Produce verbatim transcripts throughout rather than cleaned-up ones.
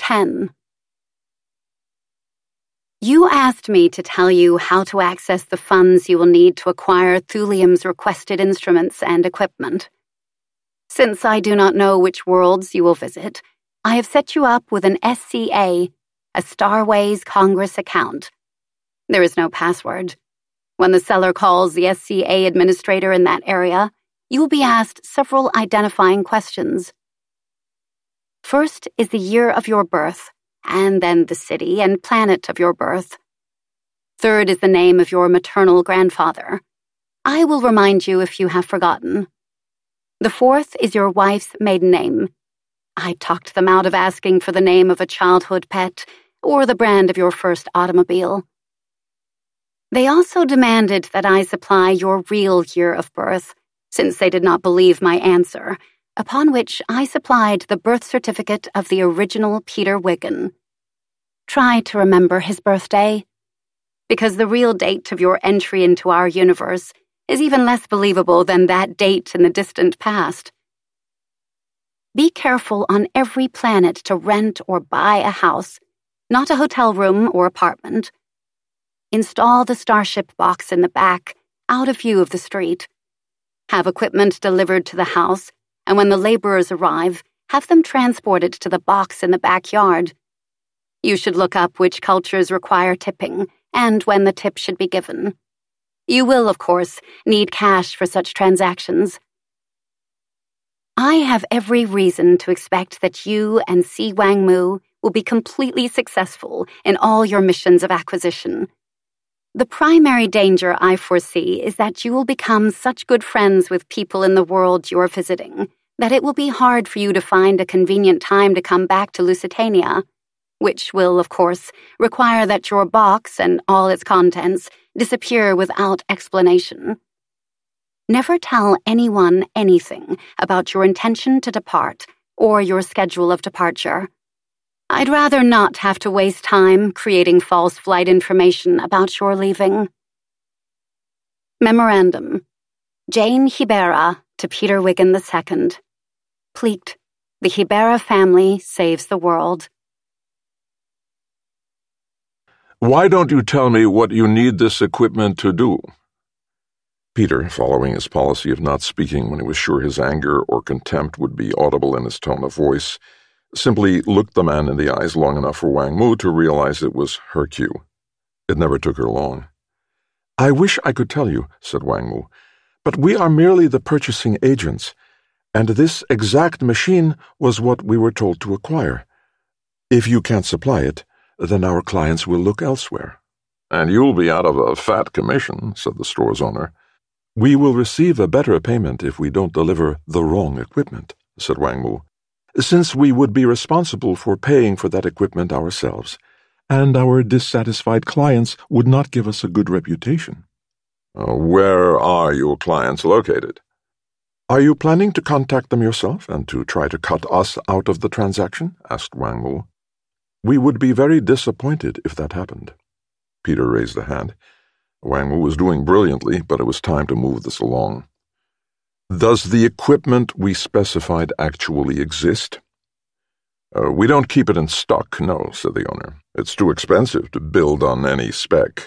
ten. You asked me to tell you how to access the funds you will need to acquire Thulium's requested instruments and equipment. Since I do not know which worlds you will visit, I have set you up with an S C A, a Starways Congress account. There is no password. When the seller calls the S C A administrator in that area, you will be asked several identifying questions. First is the year of your birth, and then the city and planet of your birth. Third is the name of your maternal grandfather. I will remind you if you have forgotten. The fourth is your wife's maiden name. I talked them out of asking for the name of a childhood pet or the brand of your first automobile. They also demanded that I supply your real year of birth, since they did not believe my answer, upon which I supplied the birth certificate of the original Peter Wiggin. Try to remember his birthday, because the real date of your entry into our universe is even less believable than that date in the distant past. Be careful on every planet to rent or buy a house, not a hotel room or apartment. Install the Starship box in the back, out of view of the street. Have equipment delivered to the house, and when the laborers arrive, have them transported to the box in the backyard. You should look up which cultures require tipping, and when the tip should be given. You will, of course, need cash for such transactions. I have every reason to expect that you and Si Wang-Mu will be completely successful in all your missions of acquisition. The primary danger I foresee is that you will become such good friends with people in the world you are visiting that it will be hard for you to find a convenient time to come back to Lusitania, which will, of course, require that your box and all its contents disappear without explanation. Never tell anyone anything about your intention to depart or your schedule of departure. I'd rather not have to waste time creating false flight information about your leaving. Memorandum. Jane Hibera to Peter Wiggin the Second. Pleat. The Hibera family saves the world. Why don't you tell me what you need this equipment to do? Peter, following his policy of not speaking when he was sure his anger or contempt would be audible in his tone of voice, simply looked the man in the eyes long enough for Wang-Mu to realize it was her cue. It never took her long. I wish I could tell you, said Wang-Mu, but we are merely the purchasing agents, and this exact machine was what we were told to acquire. If you can't supply it, then our clients will look elsewhere. And you'll be out of a fat commission, said the store's owner. We will receive a better payment if we don't deliver the wrong equipment, said Wang-Mu, since we would be responsible for paying for that equipment ourselves, and our dissatisfied clients would not give us a good reputation. Uh, where are your clients located? Are you planning to contact them yourself and to try to cut us out of the transaction? Asked Wang-Mu. We would be very disappointed if that happened. Peter raised a hand. Wang-Mu was doing brilliantly, but it was time to move this along. Does the equipment we specified actually exist? Uh, we don't keep it in stock, no, said the owner. It's too expensive to build on any spec.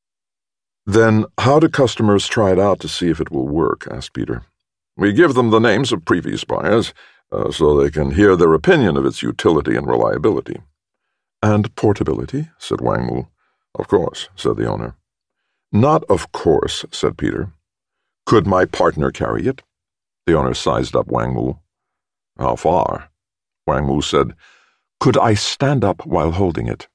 Then how do customers try it out to see if it will work? Asked Peter. We give them the names of previous buyers, uh, so they can hear their opinion of its utility and reliability. And portability, said Wang-Mu. Of course, said the owner. Not of course, said Peter. Could my partner carry it? The owner sized up Wang-Mu. How far? Wang-Mu said, Could I stand up while holding it?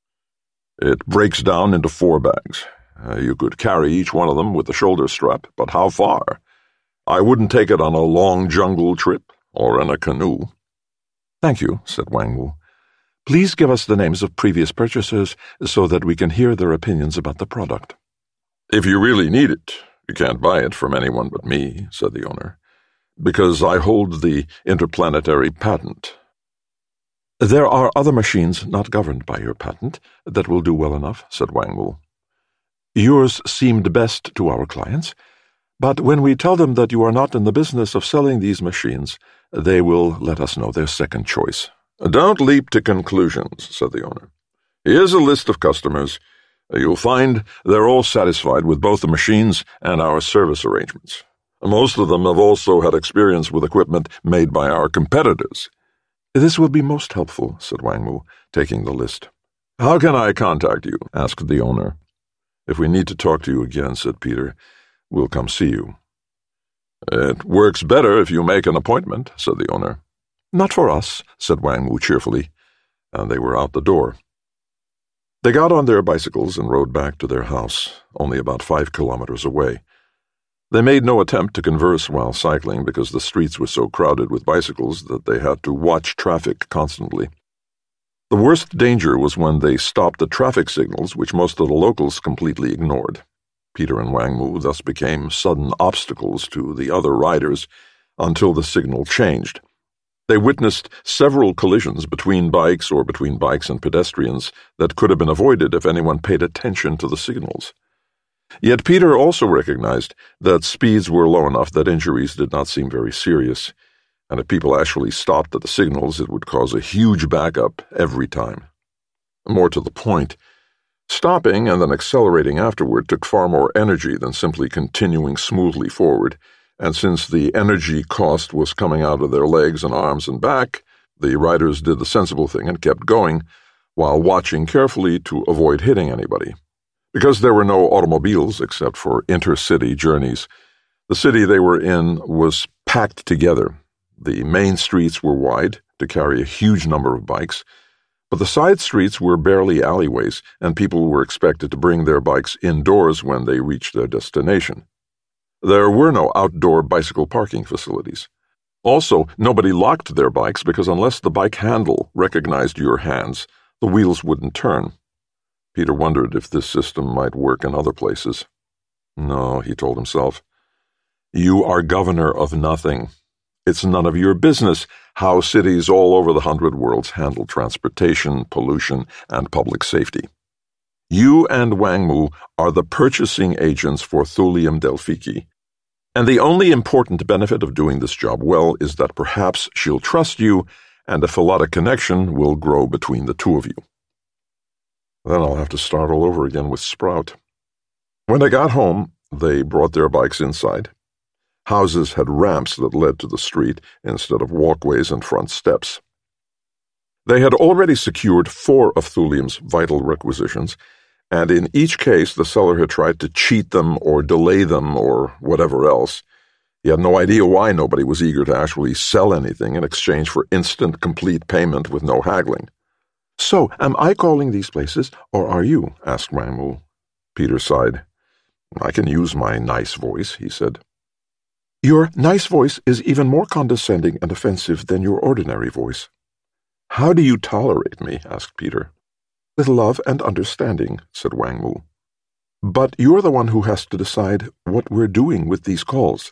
It breaks down into four bags. Uh, you could carry each one of them with the shoulder strap, but how far? I wouldn't take it on a long jungle trip or in a canoe. Thank you, said Wang-Mu. Please give us the names of previous purchasers so that we can hear their opinions about the product. If you really need it, you can't buy it from anyone but me, said the owner, because I hold the interplanetary patent. There are other machines not governed by your patent that will do well enough, said Wang-Mu. Yours seemed best to our clients, but when we tell them that you are not in the business of selling these machines, they will let us know their second choice, Don't leap to conclusions, said the owner. Here's a list of customers. You'll find they're all satisfied with both the machines and our service arrangements. Most of them have also had experience with equipment made by our competitors. This will be most helpful, said Wang Mu, taking the list. How can I contact you? Asked the owner. If we need to talk to you again, said Peter, we'll come see you. It works better if you make an appointment, said the owner. Not for us, said Wang Mu cheerfully, and they were out the door. They got on their bicycles and rode back to their house, only about five kilometers away. They made no attempt to converse while cycling because the streets were so crowded with bicycles that they had to watch traffic constantly. The worst danger was when they stopped at traffic signals, which most of the locals completely ignored. Peter and Wang Mu thus became sudden obstacles to the other riders until the signal changed. They witnessed several collisions between bikes or between bikes and pedestrians that could have been avoided if anyone paid attention to the signals. Yet Peter also recognized that speeds were low enough that injuries did not seem very serious, and if people actually stopped at the signals, it would cause a huge backup every time. More to the point, stopping and then accelerating afterward took far more energy than simply continuing smoothly forward, and since the energy cost was coming out of their legs and arms and back, the riders did the sensible thing and kept going, while watching carefully to avoid hitting anybody. Because there were no automobiles except for intercity journeys, the city they were in was packed together. The main streets were wide to carry a huge number of bikes, but the side streets were barely alleyways, and people were expected to bring their bikes indoors when they reached their destination. There were no outdoor bicycle parking facilities. Also, nobody locked their bikes because unless the bike handle recognized your hands, the wheels wouldn't turn. Peter wondered if this system might work in other places. No, he told himself. You are governor of nothing. It's none of your business how cities all over the hundred worlds handle transportation, pollution, and public safety. You and Wang Mu are the purchasing agents for Thulium Delphiki, and the only important benefit of doing this job well is that perhaps she'll trust you, and a philotic connection will grow between the two of you. Then I'll have to start all over again with Sprout. When they got home, they brought their bikes inside. Houses had ramps that led to the street instead of walkways and front steps. They had already secured four of Thulium's vital requisitions, and in each case the seller had tried to cheat them or delay them or whatever else. He had no idea why nobody was eager to actually sell anything in exchange for instant, complete payment with no haggling. So, am I calling these places, or are you? Asked Wang Mu. Peter sighed. I can use my nice voice, he said. Your nice voice is even more condescending and offensive than your ordinary voice. How do you tolerate me? Asked Peter. With love and understanding, said Wang Mu. But you're the one who has to decide what we're doing with these calls.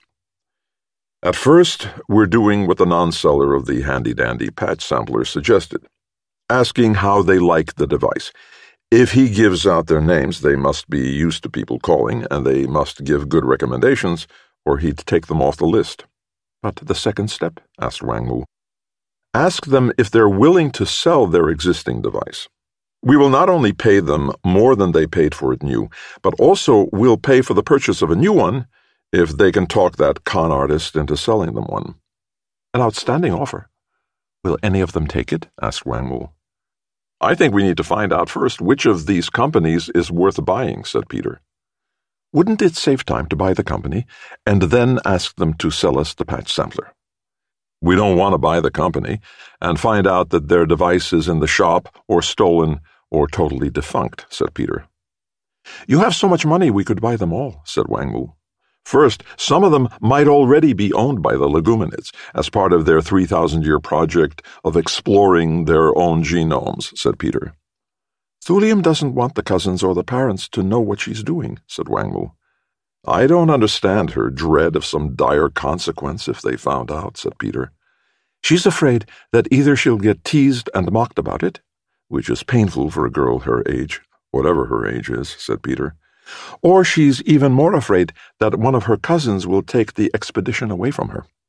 At first, we're doing what the non-seller of the handy-dandy patch sampler suggested, asking how they like the device. If he gives out their names, they must be used to people calling, and they must give good recommendations, or he'd take them off the list. But the second step? Asked Wang Mu. Ask them if they're willing to sell their existing device. We will not only pay them more than they paid for it new, but also we'll pay for the purchase of a new one if they can talk that con artist into selling them one. An outstanding offer. Will any of them take it? Asked Wang Mu. I think we need to find out first which of these companies is worth buying, said Peter. Wouldn't it save time to buy the company and then ask them to sell us the patch sampler? We don't want to buy the company and find out that their device is in the shop or stolen or totally defunct, said Peter. You have so much money we could buy them all, said Wang Mu. First, some of them might already be owned by the Leguminids as part of their three thousand year project of exploring their own genomes, said Peter. Thulium doesn't want the cousins or the parents to know what she's doing, said Wang Mu. I don't understand her dread of some dire consequence if they found out, said Peter. She's afraid that either she'll get teased and mocked about it, which is painful for a girl her age, whatever her age is, said Peter, or she's even more afraid that one of her cousins will take the expedition away from her.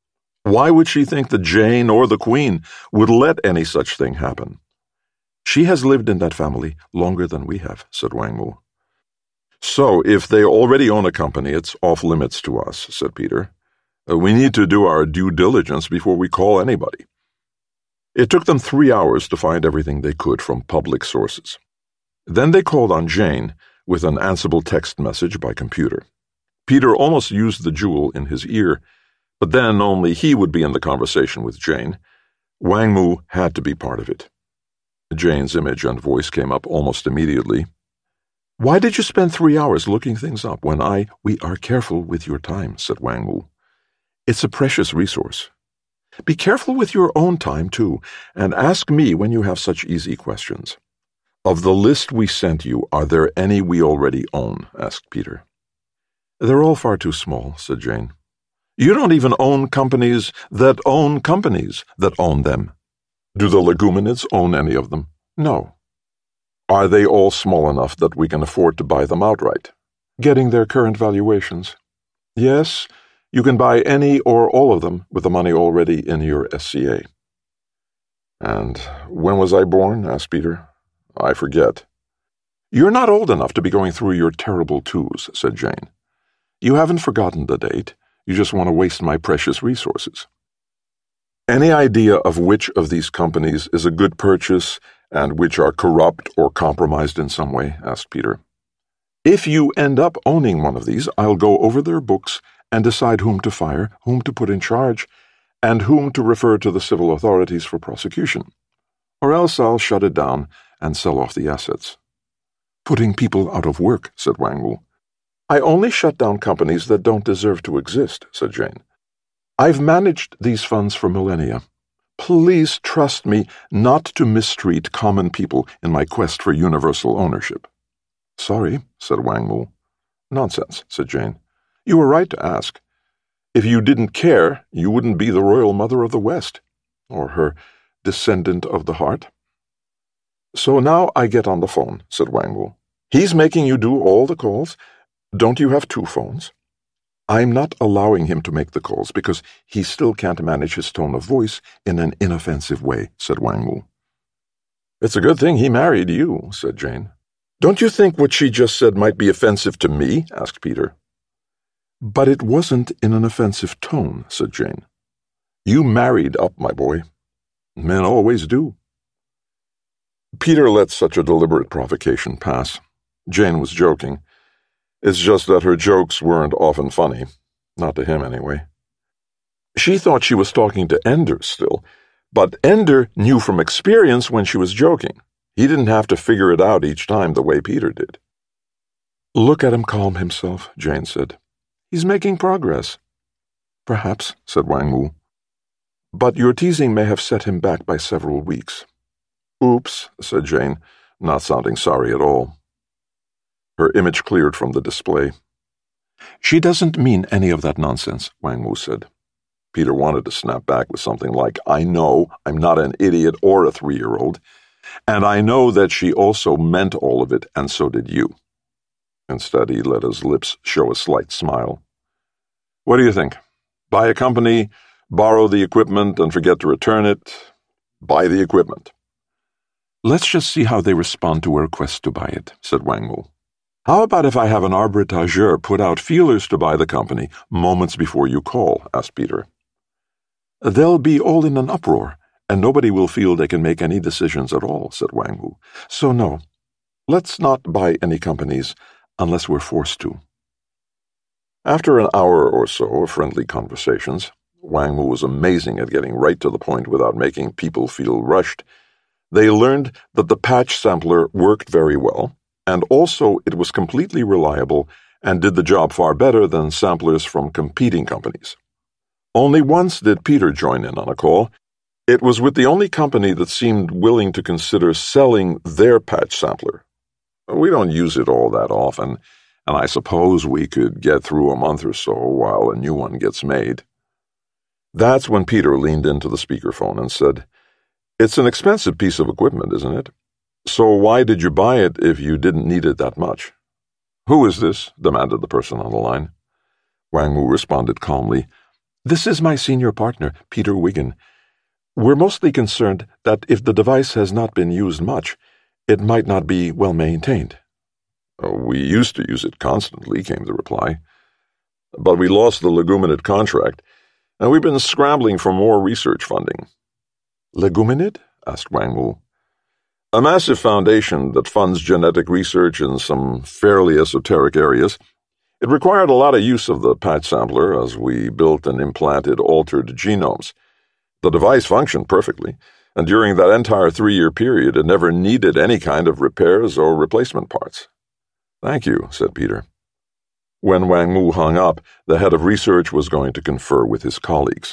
Why would she think that Jane or the Queen would let any such thing happen? She has lived in that family longer than we have, said Wang Mu. So, if they already own a company, it's off limits to us, said Peter. Uh, we need to do our due diligence before we call anybody. It took them three hours to find everything they could from public sources. Then they called on Jane with an answerable text message by computer. Peter almost used the jewel in his ear, but then only he would be in the conversation with Jane. Wang Mu had to be part of it. Jane's image and voice came up almost immediately. Why did you spend three hours looking things up when I, we are careful with your time, said Wang Mu. It's a precious resource. Be careful with your own time, too, and ask me when you have such easy questions. Of the list we sent you, are there any we already own? Asked Peter. They're all far too small, said Jane. You don't even own companies that own companies that own them. Do the Leguminids own any of them? No. Are they all small enough that we can afford to buy them outright? Getting their current valuations? Yes, you can buy any or all of them with the money already in your S C A. And when was I born? Asked Peter. I forget. You're not old enough to be going through your terrible twos, said Jane. You haven't forgotten the date. You just want to waste my precious resources. Any idea of which of these companies is a good purchase and which are corrupt or compromised in some way? Asked Peter. If you end up owning one of these, I'll go over their books and decide whom to fire, whom to put in charge, and whom to refer to the civil authorities for prosecution. Or else I'll shut it down and sell off the assets. Putting people out of work, said Wang Mu. I only shut down companies that don't deserve to exist, said Jane. I've managed these funds for millennia. Please trust me not to mistreat common people in my quest for universal ownership. Sorry, said Wang Mu. Nonsense, said Jane. You were right to ask. If you didn't care, you wouldn't be the royal mother of the West, or her descendant of the heart. So now I get on the phone, said Wang Mu. He's making you do all the calls. Don't you have two phones? I'm not allowing him to make the calls because he still can't manage his tone of voice in an inoffensive way, said Wang Mu. It's a good thing he married you, said Jane. Don't you think what she just said might be offensive to me? Asked Peter. But it wasn't in an offensive tone, said Jane. You married up, my boy. Men always do. Peter let such a deliberate provocation pass. Jane was joking. It's just that her jokes weren't often funny. Not to him, anyway. She thought she was talking to Ender still, but Ender knew from experience when she was joking. He didn't have to figure it out each time the way Peter did. Look at him calm himself, Jane said. He's making progress. Perhaps, said Wang Mu. But your teasing may have set him back by several weeks. Oops, said Jane, not sounding sorry at all. Her image cleared from the display. She doesn't mean any of that nonsense, Wang Mu said. Peter wanted to snap back with something like, I know I'm not an idiot or a three-year-old, and I know that she also meant all of it, and so did you. Instead, he let his lips show a slight smile. What do you think? Buy a company, borrow the equipment, and forget to return it? Buy the equipment. Let's just see how they respond to a request to buy it, said Wang Mu. How about if I have an arbitrageur put out feelers to buy the company moments before you call? Asked Peter. They'll be all in an uproar, and nobody will feel they can make any decisions at all, said Wang Mu. So no, let's not buy any companies unless we're forced to. After an hour or so of friendly conversations, Wang Mu was amazing at getting right to the point without making people feel rushed. They learned that the patch sampler worked very well, and also it was completely reliable and did the job far better than samplers from competing companies. Only once did Peter join in on a call. It was with the only company that seemed willing to consider selling their patch sampler. We don't use it all that often, and I suppose we could get through a month or so while a new one gets made. That's when Peter leaned into the speakerphone and said, It's an expensive piece of equipment, isn't it? So why did you buy it if you didn't need it that much? Who is this? Demanded the person on the line. Wang Mu responded calmly, This is my senior partner, Peter Wiggin. We're mostly concerned that if the device has not been used much, it might not be well maintained. Oh, we used to use it constantly, came the reply. But we lost the Leguminid contract, and we've been scrambling for more research funding. Leguminid? Asked Wang Mu. A massive foundation that funds genetic research in some fairly esoteric areas. It required a lot of use of the patch sampler as we built and implanted altered genomes. The device functioned perfectly, and during that entire three-year period it never needed any kind of repairs or replacement parts. Thank you, said Peter. When Wang Mu hung up, the head of research was going to confer with his colleagues.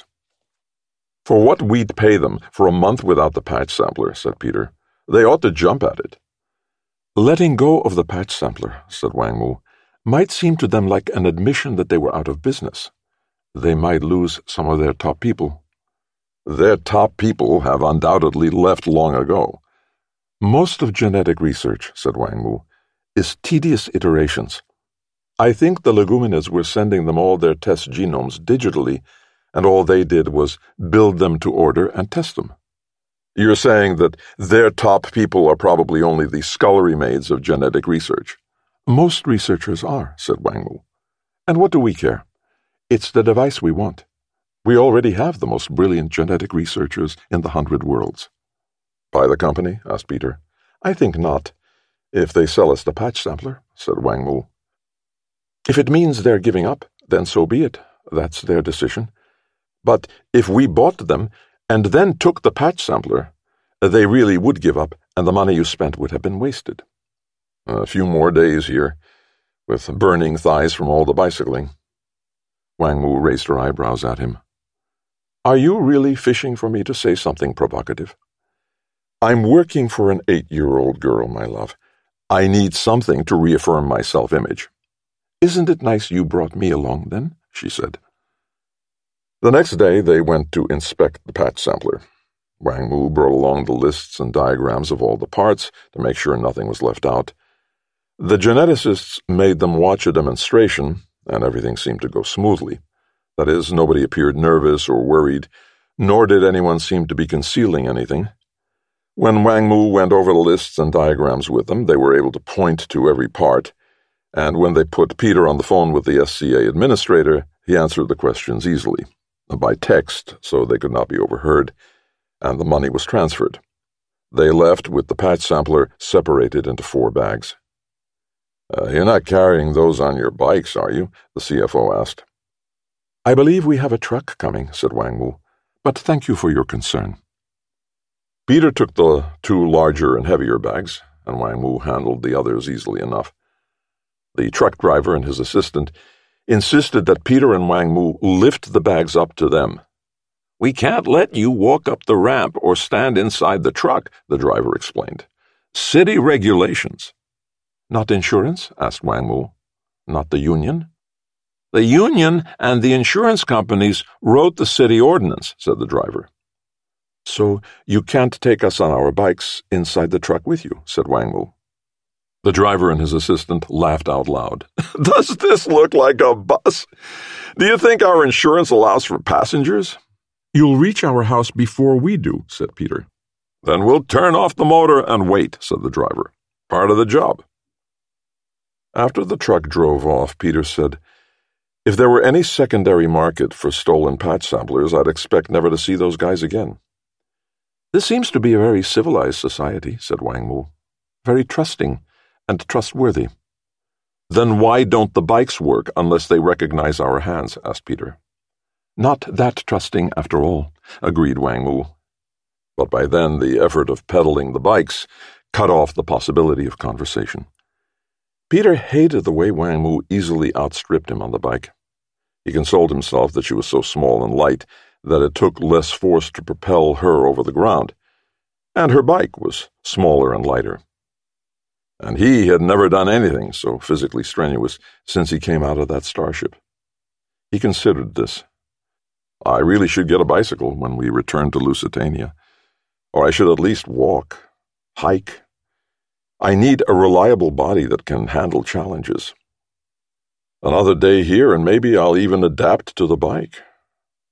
For what we'd pay them for a month without the patch sampler, said Peter, they ought to jump at it. Letting go of the patch sampler, said Wang Mu, might seem to them like an admission that they were out of business. They might lose some of their top people. Their top people have undoubtedly left long ago. Most of genetic research, said Wang Mu, is tedious iterations. I think the Leguminids were sending them all their test genomes digitally, and all they did was build them to order and test them. You're saying that their top people are probably only the scullery maids of genetic research. Most researchers are, said Wang Mu. And what do we care? It's the device we want. We already have the most brilliant genetic researchers in the hundred worlds. Buy the company? Asked Peter. I think not. If they sell us the patch sampler, said Wang Mu. If it means they're giving up, then so be it. That's their decision. But if we bought them and then took the patch sampler, they really would give up, and the money you spent would have been wasted. A few more days here, with burning thighs from all the bicycling. Wang Mu raised her eyebrows at him. Are you really fishing for me to say something provocative? I'm working for an eight-year-old girl, my love. I need something to reaffirm my self-image. Isn't it nice you brought me along, then? She said. The next day they went to inspect the patch sampler. Wang Mu brought along the lists and diagrams of all the parts to make sure nothing was left out. The geneticists made them watch a demonstration, and everything seemed to go smoothly. That is, nobody appeared nervous or worried, nor did anyone seem to be concealing anything. When Wang Mu went over the lists and diagrams with them, they were able to point to every part, and when they put Peter on the phone with the S C A administrator, he answered the questions easily, by text so they could not be overheard, and the money was transferred. They left with the patch sampler separated into four bags. Uh, you're not carrying those on your bikes, are you? The C F O asked. I believe we have a truck coming, said Wang Mu, but thank you for your concern. Peter took the two larger and heavier bags, and Wang Mu handled the others easily enough. The truck driver and his assistant insisted that Peter and Wang Mu lift the bags up to them. We can't let you walk up the ramp or stand inside the truck, the driver explained. City regulations. Not insurance? Asked Wang Mu. Not the union? The union and the insurance companies wrote the city ordinance, said the driver. So you can't take us on our bikes inside the truck with you, said Wang Mu. The driver and his assistant laughed out loud. Does this look like a bus? Do you think our insurance allows for passengers? You'll reach our house before we do, said Peter. Then we'll turn off the motor and wait, said the driver. Part of the job. After the truck drove off, Peter said, If there were any secondary market for stolen patch samplers, I'd expect never to see those guys again. This seems to be a very civilized society, said Wang Mu. Very trusting and trustworthy. Then why don't the bikes work unless they recognize our hands? Asked Peter. Not that trusting, after all, agreed Wang Mu. But by then the effort of pedaling the bikes cut off the possibility of conversation. Peter hated the way Wang Mu easily outstripped him on the bike. He consoled himself that she was so small and light that it took less force to propel her over the ground, and her bike was smaller and lighter. And he had never done anything so physically strenuous since he came out of that starship. He considered this. I really should get a bicycle when we return to Lusitania, or I should at least walk, hike. I need a reliable body that can handle challenges. Another day here, and maybe I'll even adapt to the bike.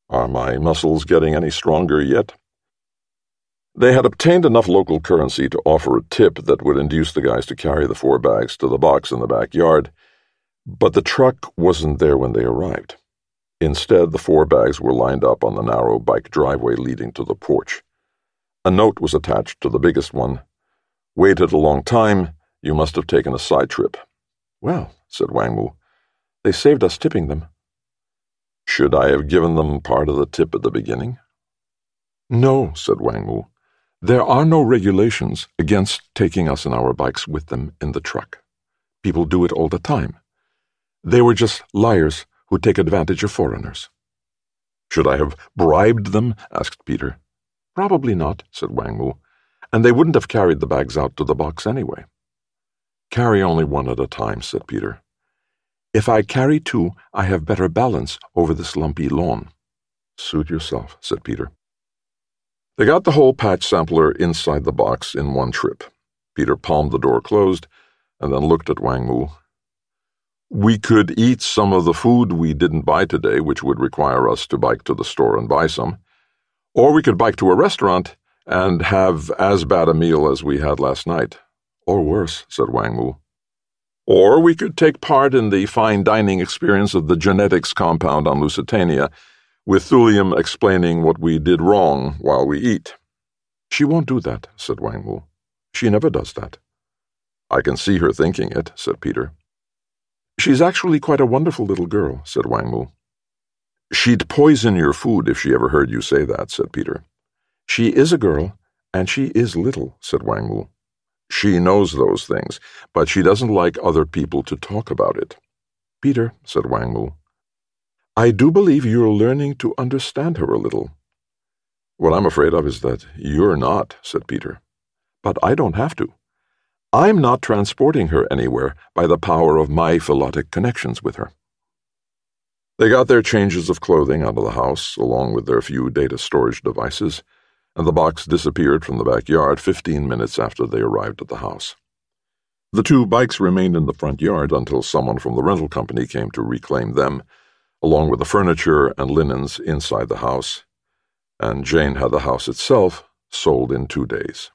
Are my muscles getting any stronger yet? They had obtained enough local currency to offer a tip that would induce the guys to carry the four bags to the box in the backyard, but the truck wasn't there when they arrived. Instead, the four bags were lined up on the narrow bike driveway leading to the porch. A note was attached to the biggest one. Waited a long time. You must have taken a side trip. Well, said Wang Mu, they saved us tipping them. Should I have given them part of the tip at the beginning? No, said Wang Mu. There are no regulations against taking us and our bikes with them in the truck. People do it all the time. They were just liars who take advantage of foreigners. Should I have bribed them? Asked Peter. Probably not, said Wang Mu, and they wouldn't have carried the bags out to the box anyway. Carry only one at a time, said Peter. If I carry two, I have better balance over this lumpy lawn. Suit yourself, said Peter. They got the whole patch sampler inside the box in one trip. Peter palmed the door closed and then looked at Wang Mu. We could eat some of the food we didn't buy today, which would require us to bike to the store and buy some. Or we could bike to a restaurant and have as bad a meal as we had last night. Or worse, said Wang Mu. Or we could take part in the fine dining experience of the genetics compound on Lusitania, with Thulium explaining what we did wrong while we eat. She won't do that, said Wang Mu. She never does that. I can see her thinking it, said Peter. She's actually quite a wonderful little girl, said Wang Mu. She'd poison your food if she ever heard you say that, said Peter. She is a girl, and she is little, said Wang Mu. She knows those things, but she doesn't like other people to talk about it. Peter, said Wang Mu, I do believe you're learning to understand her a little. What I'm afraid of is that you're not, said Peter. But I don't have to. I'm not transporting her anywhere by the power of my philotic connections with her. They got their changes of clothing out of the house, along with their few data storage devices, and the box disappeared from the backyard fifteen minutes after they arrived at the house. The two bikes remained in the front yard until someone from the rental company came to reclaim them, along with the furniture and linens inside the house, and Jane had the house itself sold in two days.